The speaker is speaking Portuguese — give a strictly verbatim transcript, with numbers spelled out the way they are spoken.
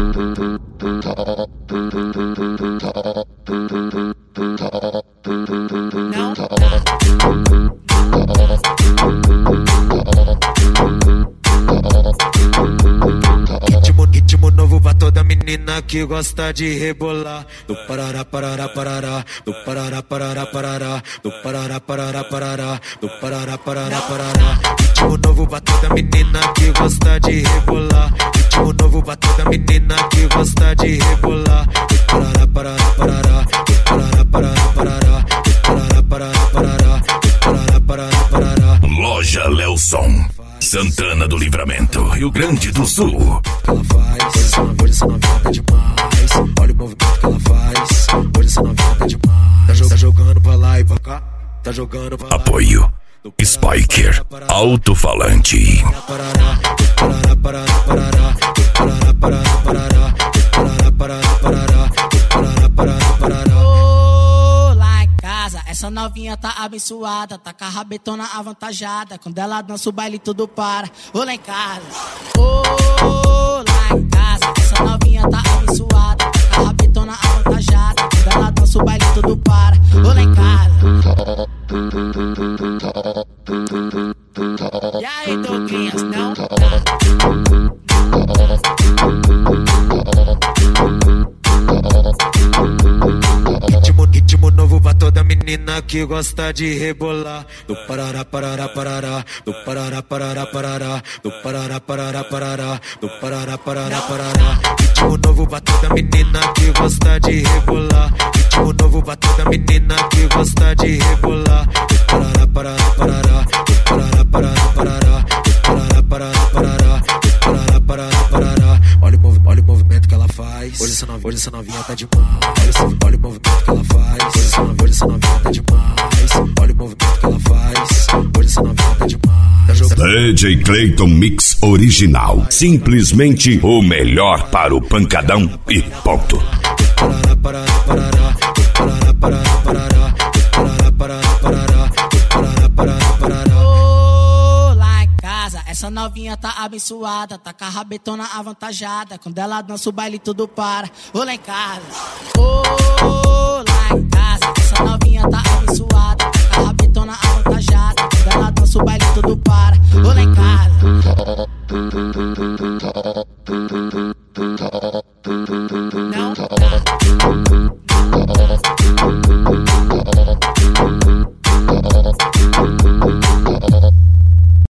Não tá. Ritmo, ritmo novo pra toda menina que gosta de rebolar. Do parará, parará, parará. Do parará, parará, parará. Do parará, parará, parará. Do parará, parará, parará. Ritmo novo pra toda menina que gosta de rebolar. Ritmo novo pra toda menina que gosta de rebolar. Do parará, parará, parará. Do parará, parará, parará. Do parará, parará, parará. Do parará, parará, parará. Loja Lelson, Santana do Livramento, Rio Grande do Sul. Ela faz, hoje essa novinha tá demais. Olha o movimento que ela faz. Hoje essa novinha tá demais. Tá, jog tá jogando pra lá e pra cá. Tá jogando pra lá. Apoio Spiker Alto-Falante. Parará, parará, parará, parará. Parará, parará, parará. Parará, parará, parará. Parará, parará, parará. Ô, lá em casa, essa novinha tá abençoada. Tá com a rabetona avantajada. Quando ela dança o baile tudo para. Ô, lá em casa. Ô, lá em casa, essa novinha tá abençoada. Tá com a rabetona avantajada. Quando ela dança o baile tudo para. Ô, lá em casa. E aí, Douglas, não tá? Ritmo, ritmo novo pra toda menina que gosta de rebolar. Do parará, parará, parará. Do parará, parará, parará. Do parará, parará, parará. Do parará, parará, parará. Ritmo novo pra toda menina que gosta de rebolar. Ritmo novo pra toda menina que gosta de rebolar. Do parará, parará, parará. Do parará, parará, parará. Do parará, parará, parará. Do parará, parará, parará. Olha o movimento, olha o movimento que ela faz. Hoje essa novinha, hoje essa novinha tá demais. Olha, olha o movimento que ela faz. Hoje essa novinha, hoje essa novinha tá demais. Olha o movimento que ela faz. Hoje essa novinha tá demais. D J Clayton Mix Original. Simplesmente o melhor para o pancadão e ponto. Parará, parará, parará. Parará, parará, parará. Parará, parará, parará. Parará, parará, parará. Ô, lá em casa, essa novinha tá abençoada. Tá com a rabetona avantajada. Quando ela dança o baile tudo para. Ô, lá em casa. Ô, lá em casa, essa novinha tá